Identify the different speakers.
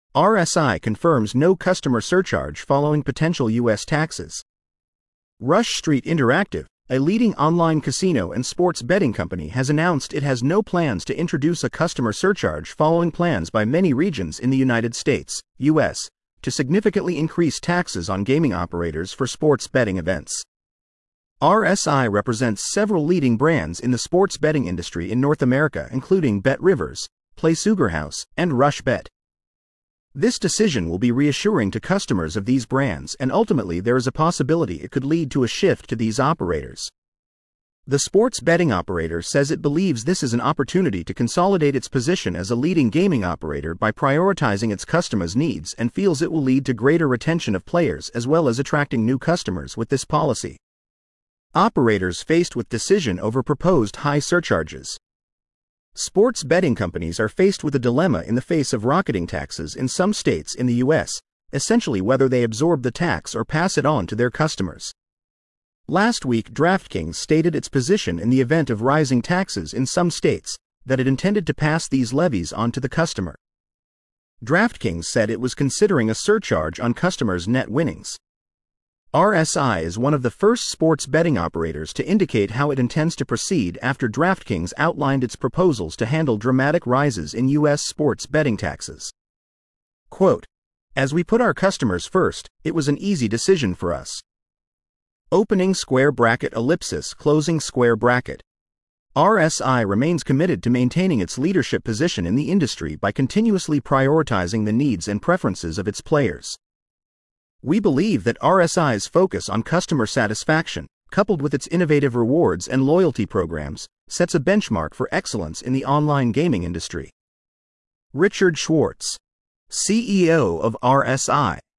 Speaker 1: RSI confirms no customer surcharge following potential U.S. taxes. Rush Street Interactive, a leading online casino and sports betting company, has announced it has no plans to introduce a customer surcharge following plans by many regions in the United States, U.S., to significantly increase taxes on gaming operators for sports betting events. RSI represents several leading brands in the sports betting industry in North America, including BetRivers, PlaySugarHouse, and RushBet. This decision will be reassuring to customers of these brands, and ultimately there is a possibility it could lead to a shift to these operators. The sports betting operator says it believes this is an opportunity to consolidate its position as a leading gaming operator by prioritizing its customers' needs, and feels it will lead to greater retention of players as well as attracting new customers with this policy. Operators faced with decision over proposed high surcharges. Sports betting companies are faced with a dilemma in the face of rocketing taxes in some states in the U.S., essentially whether they absorb the tax or pass it on to their customers. Last week, DraftKings stated its position in the event of rising taxes in some states, that it intended to pass these levies on to the customer. DraftKings said it was considering a surcharge on customers' net winnings. RSI is one of the first sports betting operators to indicate how it intends to proceed after DraftKings outlined its proposals to handle dramatic rises in U.S. sports betting taxes. Quote, "As we put our customers first, it was an easy decision for us. Opening square bracket ellipsis closing square bracket. RSI remains committed to maintaining its leadership position in the industry by continuously prioritizing the needs and preferences of its players. We believe that RSI's focus on customer satisfaction, coupled with its innovative rewards and loyalty programs, sets a benchmark for excellence in the online gaming industry." Richard Schwartz, CEO of RSI.